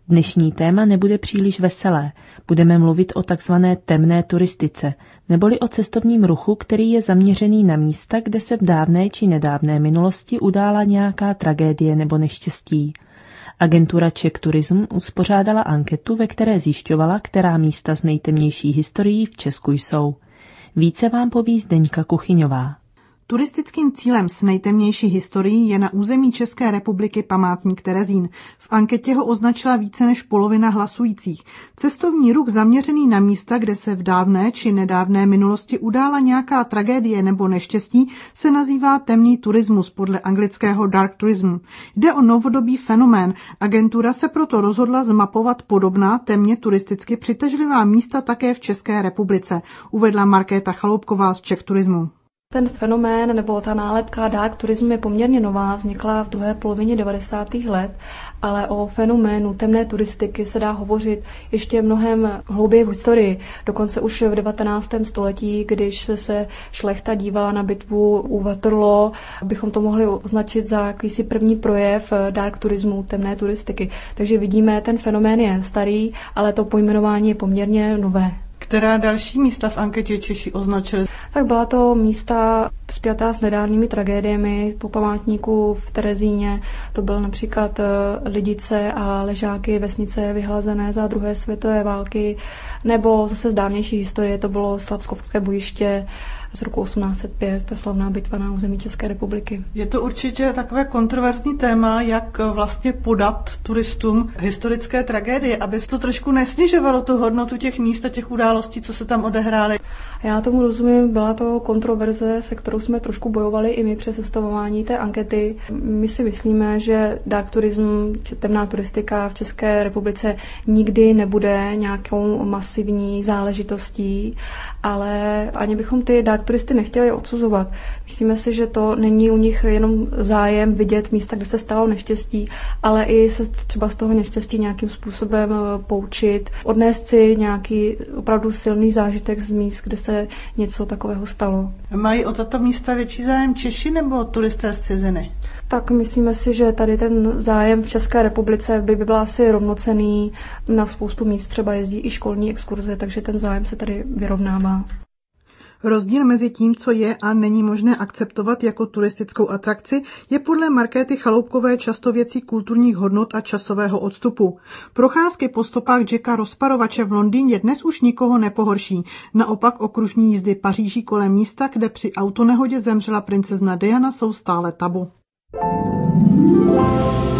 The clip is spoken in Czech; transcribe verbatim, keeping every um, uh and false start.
Dnešní téma nebude příliš veselé. Budeme mluvit o takzvané temné turistice, neboli o cestovním ruchu, který je zaměřený na místa, kde se v dávné či nedávné minulosti udála nějaká tragédie nebo neštěstí. Agentura Czech Tourism uspořádala anketu, ve které zjišťovala, která místa s nejtemnější historií v Česku jsou. Více vám poví Zdeňka Kuchyňová. Turistickým cílem s nejtemnější historií je na území České republiky památník Terezín. V anketě ho označila více než polovina hlasujících. Cestovní ruch zaměřený na místa, kde se v dávné či nedávné minulosti udála nějaká tragédie nebo neštěstí, se nazývá temný turismus podle anglického dark tourism. Jde o novodobý fenomén. Agentura se proto rozhodla zmapovat podobná temně turisticky přitažlivá místa také v České republice, uvedla Markéta Chaloupková z Czech Tourismu. Ten fenomén nebo ta nálepka dark tourism je poměrně nová, vznikla v druhé polovině devadesátých let, ale o fenoménu temné turistiky se dá hovořit ještě mnohem hlouběji v historii. Dokonce už v devatenáctém století, když se šlechta dívala na bitvu u Waterloo, bychom to mohli označit za jakýsi první projev dark turismu, temné turistiky. Takže vidíme, ten fenomén je starý, ale to pojmenování je poměrně nové. Která další místa v anketě Češi označili? Tak byla to místa spjatá s nedávnými tragédiemi. Po památníku v Terezíně to byl například Lidice a Ležáky, vesnice vyhlazené za druhé světové války, nebo zase z dávnější historie to bylo Slavskovské bojiště z roku osmnáct set pět, ta slavná bitva na území České republiky. Je to určitě takové kontroverzní téma, jak vlastně podat turistům historické tragédie, aby se to trošku nesnižovalo tu hodnotu těch míst a těch událostí, co se tam odehrály. Já tomu rozumím, byla to kontroverze, se kterou jsme trošku bojovali i my při sestavování té ankety. My si myslíme, že dark tourism, temná turistika v České republice nikdy nebude nějakou masivní záležitostí, ale ani bychom ty dark turisty nechtěli odsuzovat. Myslíme si, že to není u nich jenom zájem vidět místa, kde se stalo neštěstí, ale i se třeba z toho neštěstí nějakým způsobem poučit, odnést si nějaký opravdu silný zážitek z míst, kde se něco takového stalo. Mají o tato místa větší zájem Češi nebo turisté z ciziny? Tak myslíme si, že tady ten zájem v České republice by byl asi rovnocenný. Na spoustu míst třeba jezdí i školní exkurze, takže ten zájem se tady vyrovnává. Rozdíl mezi tím, co je a není možné akceptovat jako turistickou atrakci, je podle Markéty Chaloupkové často věcí kulturních hodnot a časového odstupu. Procházky po stopách Jacka Rozparovače v Londýně dnes už nikoho nepohorší. Naopak okružní jízdy Paříží kolem místa, kde při autonehodě zemřela princezna Diana, jsou stále tabu.